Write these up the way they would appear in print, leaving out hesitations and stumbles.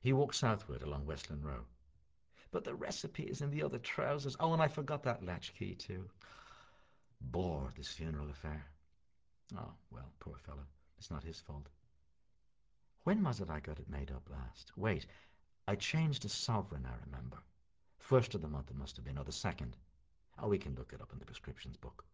He walked southward along Westland Row. But the recipe is in the other trousers. Oh, and I forgot that latchkey, too. Bored, this funeral affair. Oh, well, poor fellow. It's not his fault. When was it I got it made up last? Wait, I changed a sovereign, I remember. First of the month it must have been, or the second. Oh, we can look it up in the prescriptions book.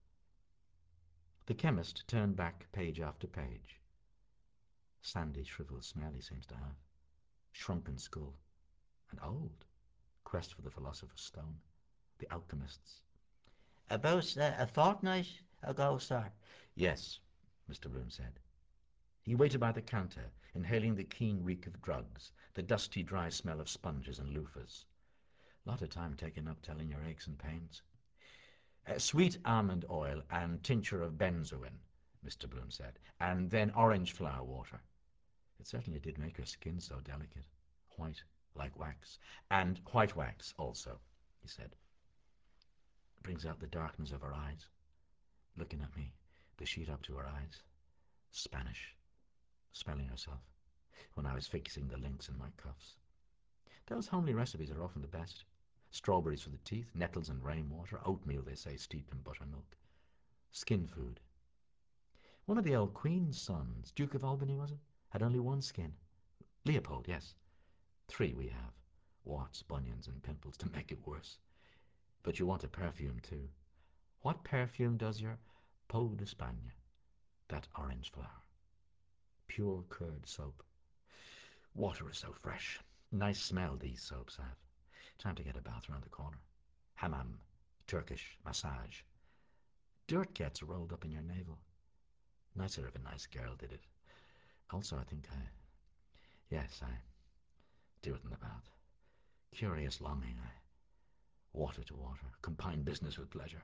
The chemist turned back page after page. Sandy, shriveled smell he seems to have. Shrunken skull. And old. Quest for the philosopher's stone. The alchemists. About a fortnight ago, sir. Yes, Mr. Bloom said. He waited by the counter, inhaling the keen reek of drugs, the dusty, dry smell of sponges and loofahs. Lot of time taken up telling your aches and pains. Sweet almond oil and tincture of benzoin, Mr. Bloom said, and then orange flower water. It certainly did make her skin so delicate. White, like wax. And white wax also, he said. Brings out the darkness of her eyes. Looking at me, the sheet up to her eyes. Spanish. Smelling herself. When I was fixing the links in my cuffs. Those homely recipes are often the best. Strawberries for the teeth, nettles and rainwater, oatmeal, they say, steeped in buttermilk. Skin food. One of the old Queen's sons, Duke of Albany, was it? Had only one skin. Leopold, yes. Three we have. Warts, bunions, and pimples to make it worse. But you want a perfume, too. What perfume does your Peau d'Espagne? That orange flower. Pure curd soap. Water is so fresh. Nice smell these soaps have. Time to get a bath around the corner. Hammam. Turkish. Massage. Dirt gets rolled up in your navel. Nicer if a nice girl did it. Also, I think yes, I do it in the bath. Curious longing. Water to water. Combine business with pleasure.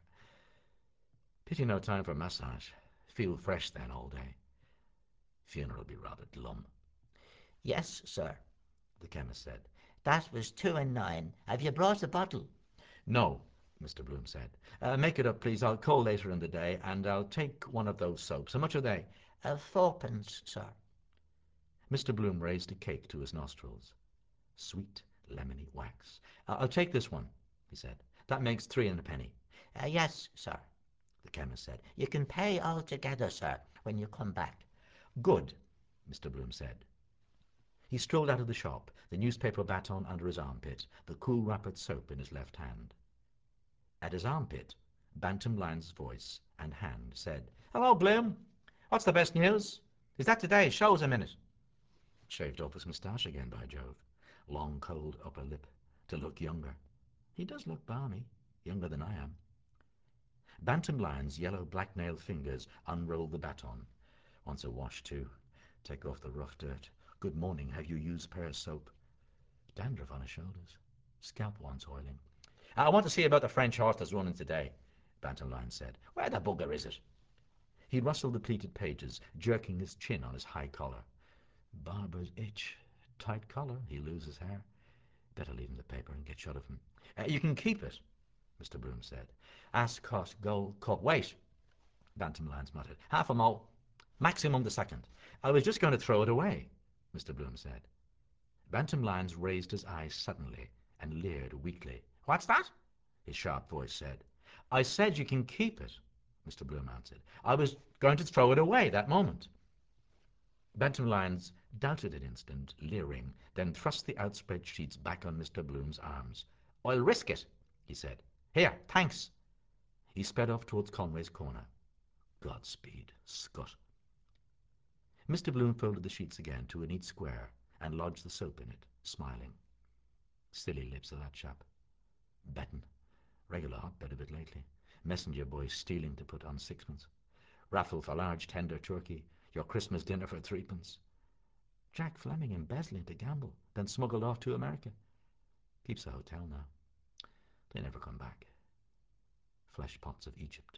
Pity no time for massage. Feel fresh then all day. Funeral be rather glum. Yes, sir. The chemist said. That was 2 and 9. Have you brought a bottle? No, Mr. Bloom said. Make it up, please. I'll call later in the day, and I'll take one of those soaps. How much are they? Fourpence, sir. Mr. Bloom raised a cake to his nostrils. Sweet, lemony wax. I'll take this one, he said. That makes 3 and a penny. Yes, sir. The chemist said. You can pay all together, sir, when you come back. Good, Mr. Bloom said. He strolled out of the shop, the newspaper baton under his armpit, the cool wrappered soap in his left hand. At his armpit, Bantam Lyons' voice and hand said, "Hello, Bloom. What's the best news? Is that today? Show's a minute." Shaved off his moustache again, by Jove. Long, cold upper lip, to look younger. He does look balmy, younger than I am. Bantam Lyons' yellow black-nailed fingers unrolled the baton. Wants a wash, too. Take off the rough dirt. Good morning. Have you used Pear's soap? Dandruff on his shoulders. Scalp wants oiling. I want to see about the French horse that's running today, Bantam Lyons said. Where the bugger is it? He rustled the pleated pages, jerking his chin on his high collar. Barber's itch. Tight collar. He loses hair. Better leave him the paper and get shut of him. You can keep it, Mr. Bloom said. Ascot Gold Cup. Wait, Bantam Lyons muttered. Half a mo. Maximum the second. I was just going to throw it away, Mr. Bloom said. Bantam Lyons raised his eyes suddenly and leered weakly. What's that? His sharp voice said. I said you can keep it, Mr. Bloom answered. I was going to throw it away that moment. Bantam Lyons doubted an instant, leering, then thrust the outspread sheets back on Mr. Bloom's arms. I'll risk it, he said. Here, thanks. He sped off towards Conway's corner. Godspeed, scut. Mr. Bloom folded the sheets again to a neat square and lodged the soap in it, smiling. Silly lips of that chap. Betting. Regular hotbed of it lately. Messenger boys stealing to put on sixpence. Raffle for large tender turkey. Your Christmas dinner for threepence. Jack Fleming embezzling to gamble, then smuggled off to America. Keeps a hotel now. They never come back. Flesh pots of Egypt.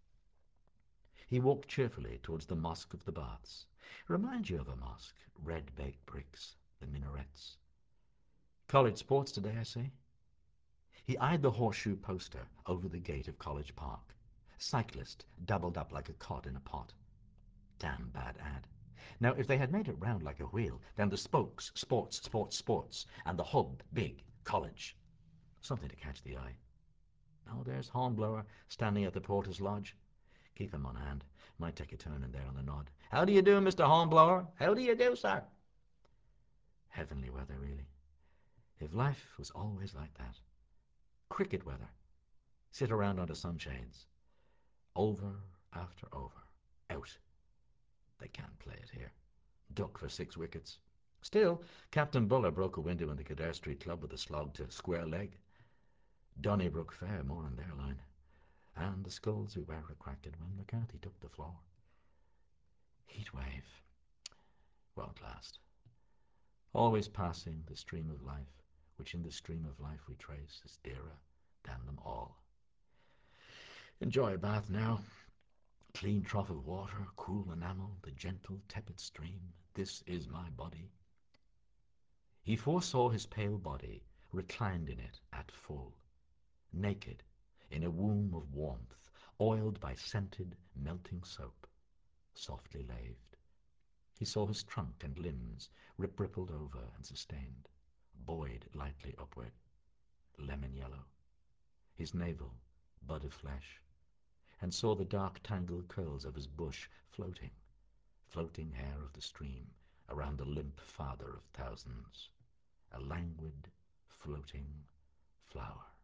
He walked cheerfully towards the Mosque of the Baths. Reminds you of a mosque. Red baked bricks. The minarets. College sports today, I see. He eyed the horseshoe poster over the gate of College Park. Cyclist, doubled up like a cod in a pot. Damn bad ad. Now, if they had made it round like a wheel, then the spokes, sports, sports, sports, and the hub, big, college. Something to catch the eye. Oh, there's Hornblower standing at the porter's lodge. Keep him on hand. Might take a turn in there on the nod. How do you do, Mr. Hornblower? How do you do, sir? Heavenly weather, really. If life was always like that. Cricket weather. Sit around under sunshades. Over after over. Out. They can't play it here. Duck for 6 wickets. Still, Captain Buller broke a window in the Kildare Street Club with a slog to square leg. Donnybrook Fair more on their line. And the skulls who were cracked when McCarthy took the floor. Heatwave. Won't last. Always passing the stream of life, which in the stream of life we trace is dearer than them all. Enjoy a bath now. Clean trough of water, cool enamel, the gentle tepid stream. This is my body. He foresaw his pale body, reclined in it at full, naked, in a womb of warmth, oiled by scented, melting soap, softly laved. He saw his trunk and limbs, rippled over and sustained, buoyed lightly upward, lemon yellow, his navel, bud of flesh, and saw the dark tangled curls of his bush floating, floating hair of the stream, around the limp father of thousands, a languid, floating flower.